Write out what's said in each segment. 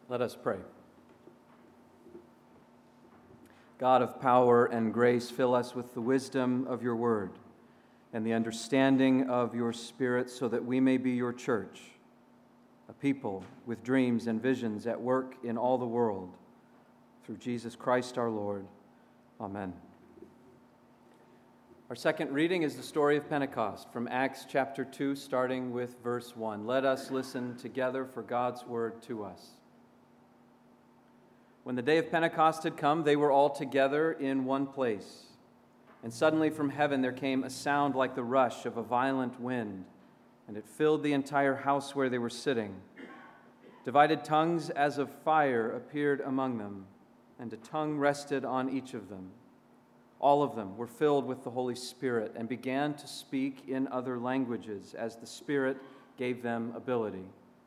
Let us pray. God of power and grace, fill us with the wisdom of your word and the understanding of your Spirit so that we may be your church, a people with dreams and visions at work in all the world. Through Jesus Christ our Lord. Amen. Our second reading is the story of Pentecost from Acts chapter 2, starting with verse 1. Let us listen together for God's word to us. When the day of Pentecost had come, they were all together in one place. And suddenly from heaven there came a sound like the rush of a violent wind, and it filled the entire house where they were sitting. Divided tongues as of fire appeared among them, and a tongue rested on each of them. All of them were filled with the Holy Spirit and began to speak in other languages as the Spirit gave them ability.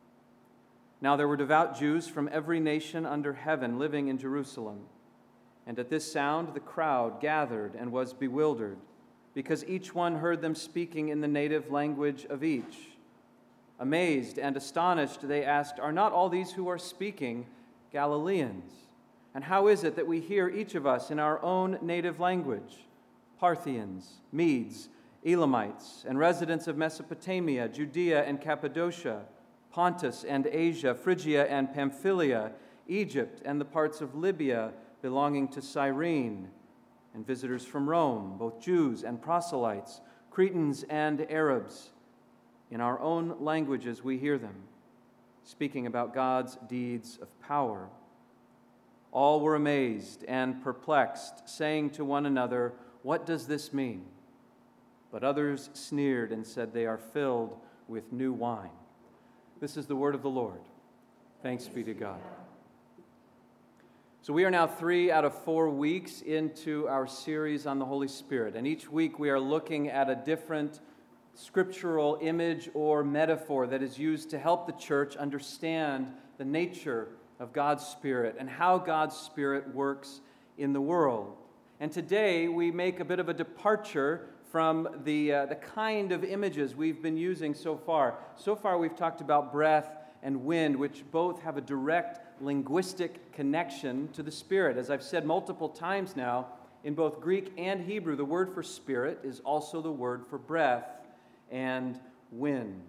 Now there were devout Jews from every nation under heaven living in Jerusalem. And at this sound the crowd gathered and was bewildered, because each one heard them speaking in the native language of each. Amazed and astonished, they asked, "Are not all these who are speaking Galileans? And how is it that we hear each of us in our own native language? Parthians, Medes, Elamites, and residents of Mesopotamia, Judea and Cappadocia, Pontus and Asia, Phrygia and Pamphylia, Egypt and the parts of Libya belonging to Cyrene, and visitors from Rome, both Jews and proselytes, Cretans and Arabs. In our own languages we hear them, speaking about God's deeds of power." All were amazed and perplexed, saying to one another, "What does this mean?" But others sneered and said, "They are filled with new wine." This is the word of the Lord. Thanks be to God. So we are now 3 out of 4 weeks into our series on the Holy Spirit. And each week we are looking at a different scriptural image or metaphor that is used to help the church understand the nature of God's Spirit and how God's Spirit works in the world. And today we make a bit of a departure from the kind of images we've been using so far. So far we've talked about breath and wind, which both have a direct linguistic connection to the Spirit. As I've said multiple times now, in both Greek and Hebrew, the word for spirit is also the word for breath and wind.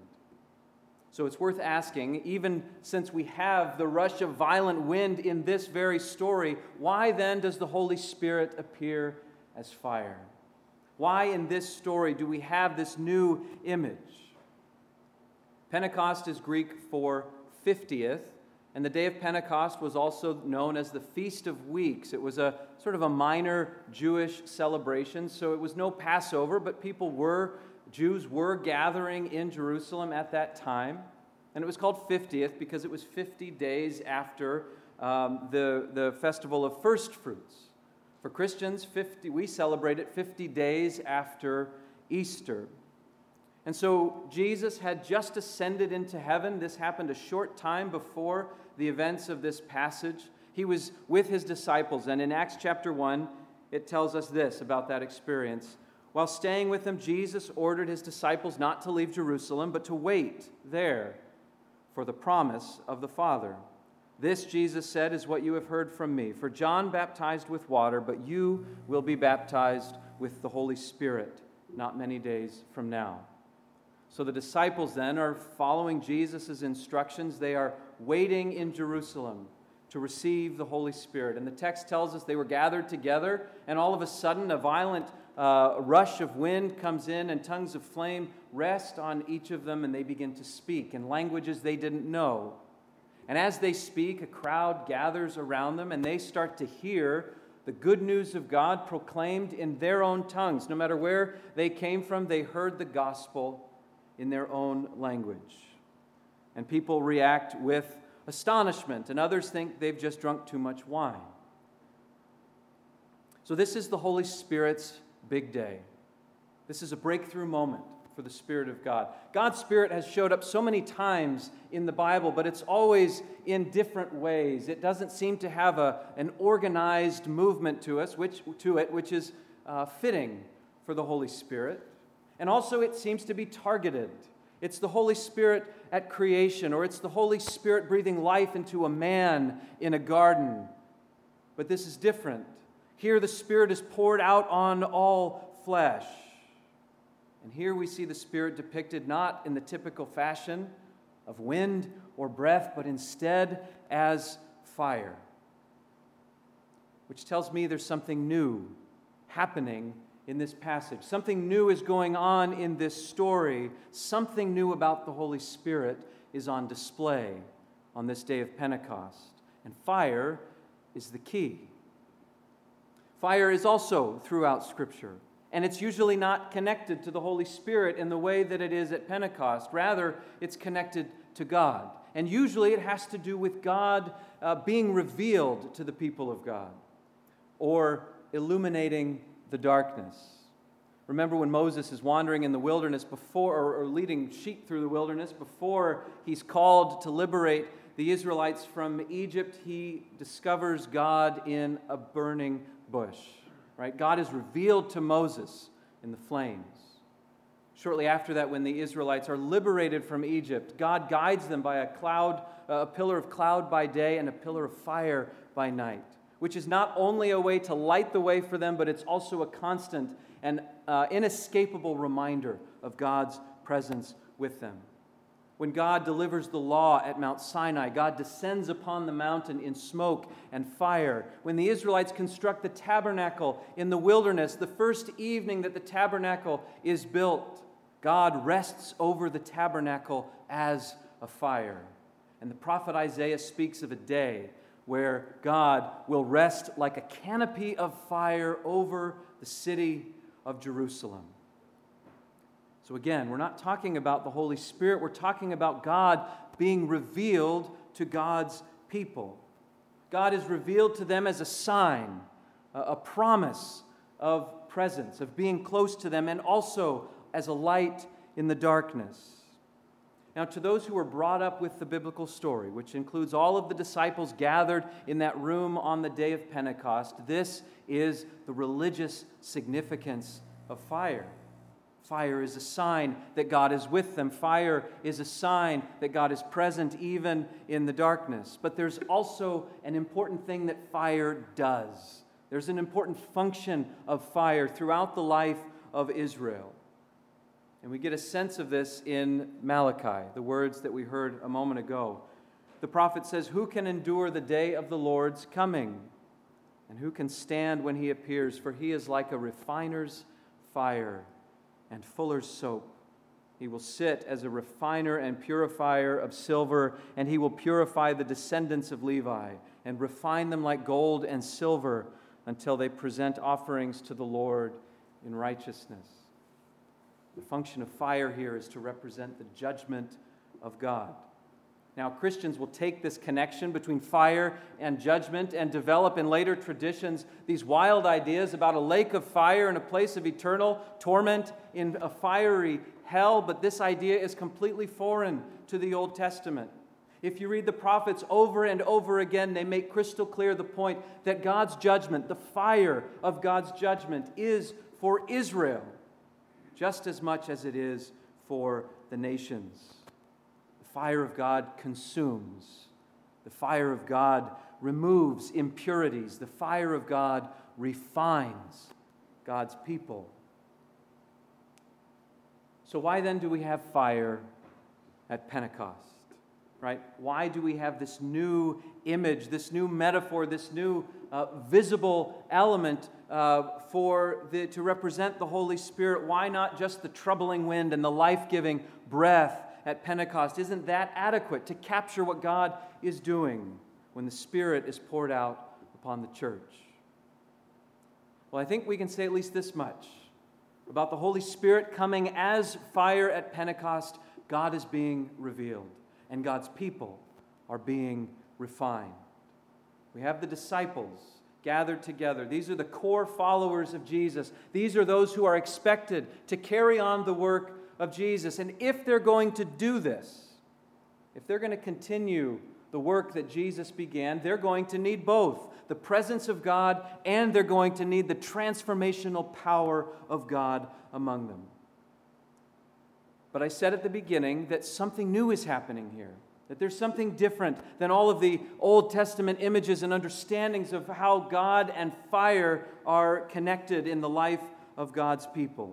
So it's worth asking, even since we have the rush of violent wind in this very story, why then does the Holy Spirit appear as fire? Why in this story do we have this new image? Pentecost is Greek for 50th, and the day of Pentecost was also known as the Feast of Weeks. It was a sort of a minor Jewish celebration, so it was no Passover, but Jews were gathering in Jerusalem at that time. And it was called 50th because it was 50 days after the festival of first fruits. For Christians, we celebrate it 50 days after Easter. And so Jesus had just ascended into heaven. This happened a short time before the events of this passage. He was with his disciples, and in Acts chapter 1, it tells us this about that experience. While staying with them, Jesus ordered his disciples not to leave Jerusalem, but to wait there for the promise of the Father. "This," Jesus said, "is what you have heard from me. For John baptized with water, but you will be baptized with the Holy Spirit not many days from now." So the disciples then are following Jesus' instructions. They are waiting in Jerusalem to receive the Holy Spirit. And the text tells us they were gathered together, and all of a sudden a violent rush of wind comes in, and tongues of flame rest on each of them, and they begin to speak in languages they didn't know. And as they speak, a crowd gathers around them, and they start to hear the good news of God proclaimed in their own tongues. No matter where they came from, they heard the gospel in their own language. And people react with astonishment, and others think they've just drunk too much wine. So this is the Holy Spirit's big day. This is a breakthrough moment for the Spirit of God. God's Spirit has showed up so many times in the Bible, but it's always in different ways. It doesn't seem to have an organized movement to it, which is fitting for the Holy Spirit. And also it seems to be targeted. It's the Holy Spirit at creation, or it's the Holy Spirit breathing life into a man in a garden. But this is different. Here the Spirit is poured out on all flesh. And here we see the Spirit depicted not in the typical fashion of wind or breath, but instead as fire. Which tells me there's something new happening in this passage. Something new is going on in this story. Something new about the Holy Spirit is on display on this day of Pentecost. And fire is the key. Fire is also throughout Scripture. And it's usually not connected to the Holy Spirit in the way that it is at Pentecost. Rather, it's connected to God. And usually it has to do with God being revealed to the people of God, or illuminating the darkness. Remember when Moses is wandering in the wilderness before, or leading sheep through the wilderness, before he's called to liberate the Israelites from Egypt, he discovers God in a burning bush. Right? God is revealed to Moses in the flames. Shortly after that, when the Israelites are liberated from Egypt, God guides them by a pillar of cloud by day and a pillar of fire by night, which is not only a way to light the way for them, but it's also a constant and inescapable reminder of God's presence with them. When God delivers the law at Mount Sinai, God descends upon the mountain in smoke and fire. When the Israelites construct the tabernacle in the wilderness, the first evening that the tabernacle is built, God rests over the tabernacle as a fire. And the prophet Isaiah speaks of a day where God will rest like a canopy of fire over the city of Jerusalem. So again, we're not talking about the Holy Spirit. We're talking about God being revealed to God's people. God is revealed to them as a sign, a promise of presence, of being close to them, and also as a light in the darkness. Now, to those who were brought up with the biblical story, which includes all of the disciples gathered in that room on the day of Pentecost, this is the religious significance of fire. Fire is a sign that God is with them. Fire is a sign that God is present even in the darkness. But there's also an important thing that fire does. There's an important function of fire throughout the life of Israel. And we get a sense of this in Malachi, the words that we heard a moment ago. The prophet says, "Who can endure the day of the Lord's coming? And who can stand when he appears? For he is like a refiner's fire and fuller's soap. He will sit as a refiner and purifier of silver, and he will purify the descendants of Levi and refine them like gold and silver until they present offerings to the Lord in righteousness." The function of fire here is to represent the judgment of God. Now, Christians will take this connection between fire and judgment and develop in later traditions these wild ideas about a lake of fire and a place of eternal torment in a fiery hell, but this idea is completely foreign to the Old Testament. If you read the prophets over and over again, they make crystal clear the point that God's judgment, the fire of God's judgment, is for Israel just as much as it is for the nations. The fire of God consumes. The fire of God removes impurities. The fire of God refines God's people. So why then do we have fire at Pentecost? Right? Why do we have this new image, this new metaphor, this new visible element to represent the Holy Spirit? Why not just the troubling wind and the life-giving breath at Pentecost? Isn't that adequate to capture what God is doing when the Spirit is poured out upon the church? Well, I think we can say at least this much about the Holy Spirit coming as fire at Pentecost. God is being revealed, and God's people are being refined. We have the disciples gathered together. These are the core followers of Jesus. These are those who are expected to carry on the work of Jesus. And if they're going to do this, if they're going to continue the work that Jesus began, they're going to need both the presence of God and they're going to need the transformational power of God among them. But I said at the beginning that something new is happening here, that there's something different than all of the Old Testament images and understandings of how God and fire are connected in the life of God's people.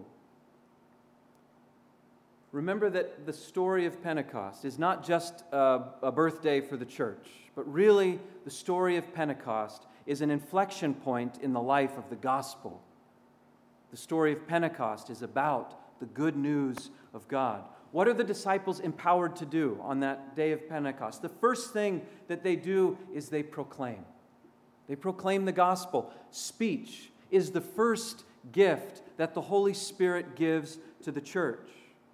Remember that the story of Pentecost is not just a birthday for the church, but really the story of Pentecost is an inflection point in the life of the gospel. The story of Pentecost is about the good news of God. What are the disciples empowered to do on that day of Pentecost? The first thing that they do is they proclaim. They proclaim the gospel. Speech is the first gift that the Holy Spirit gives to the church.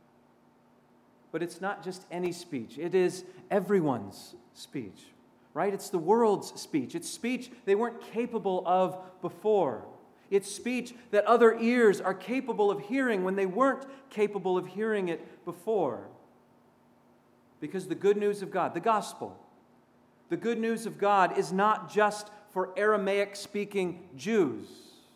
But it's not just any speech. It is everyone's speech, right? It's the world's speech. It's speech they weren't capable of before. It's speech that other ears are capable of hearing when they weren't capable of hearing it before. Because the good news of God, the gospel, the good news of God is not just for Aramaic-speaking Jews.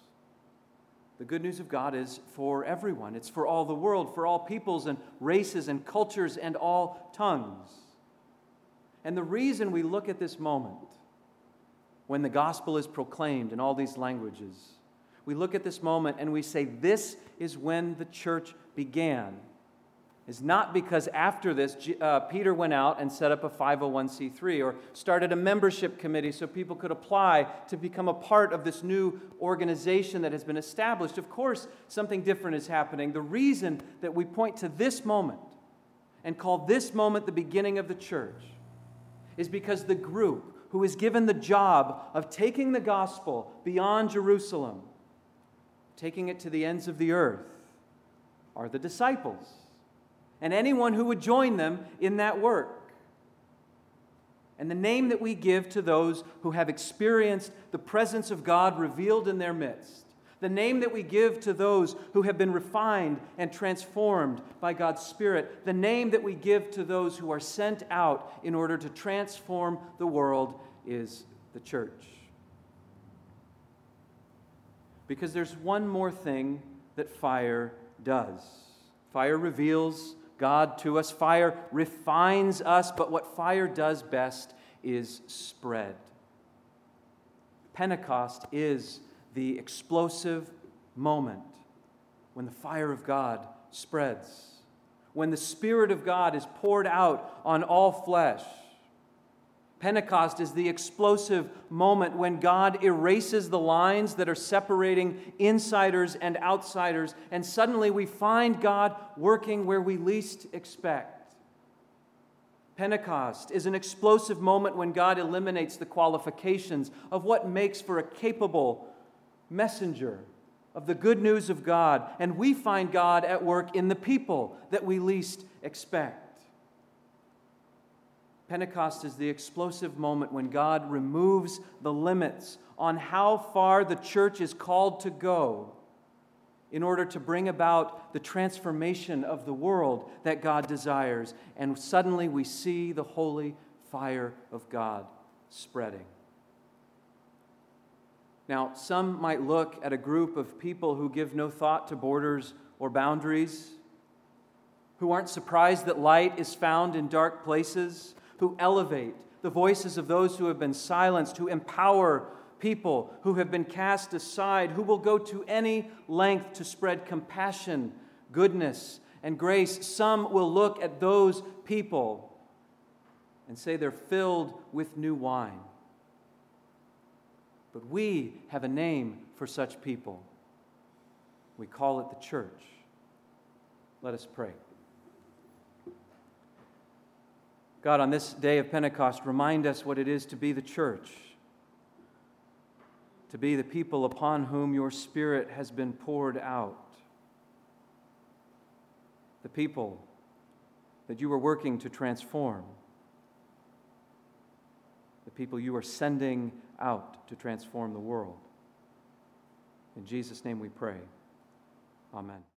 The good news of God is for everyone. It's for all the world, for all peoples and races and cultures and all tongues. And the reason we look at this moment when the gospel is proclaimed in all these languages, we look at this moment and we say, this is when the church began. Is not because after this, Peter went out and set up a 501c3 or started a membership committee so people could apply to become a part of this new organization that has been established. Of course, something different is happening. The reason that we point to this moment and call this moment the beginning of the church is because the group who is given the job of taking the gospel beyond Jerusalem, taking it to the ends of the earth, are the disciples. And anyone who would join them in that work. And the name that we give to those who have experienced the presence of God revealed in their midst, the name that we give to those who have been refined and transformed by God's Spirit, the name that we give to those who are sent out in order to transform the world is the church. Because there's one more thing that fire does. Fire reveals God to us. Fire refines us, but what fire does best is spread. Pentecost is the explosive moment when the fire of God spreads, when the Spirit of God is poured out on all flesh. Pentecost is the explosive moment when God erases the lines that are separating insiders and outsiders, and suddenly we find God working where we least expect. Pentecost is an explosive moment when God eliminates the qualifications of what makes for a capable messenger of the good news of God, and we find God at work in the people that we least expect. Pentecost is the explosive moment when God removes the limits on how far the church is called to go in order to bring about the transformation of the world that God desires. And suddenly we see the holy fire of God spreading. Now, some might look at a group of people who give no thought to borders or boundaries, who aren't surprised that light is found in dark places, who elevate the voices of those who have been silenced, who empower people who have been cast aside, who will go to any length to spread compassion, goodness, and grace. Some will look at those people and say they're filled with new wine. But we have a name for such people. We call it the church. Let us pray. God, on this day of Pentecost, remind us what it is to be the church, to be the people upon whom your Spirit has been poured out, the people that you are working to transform, the people you are sending out to transform the world. In Jesus' name we pray. Amen.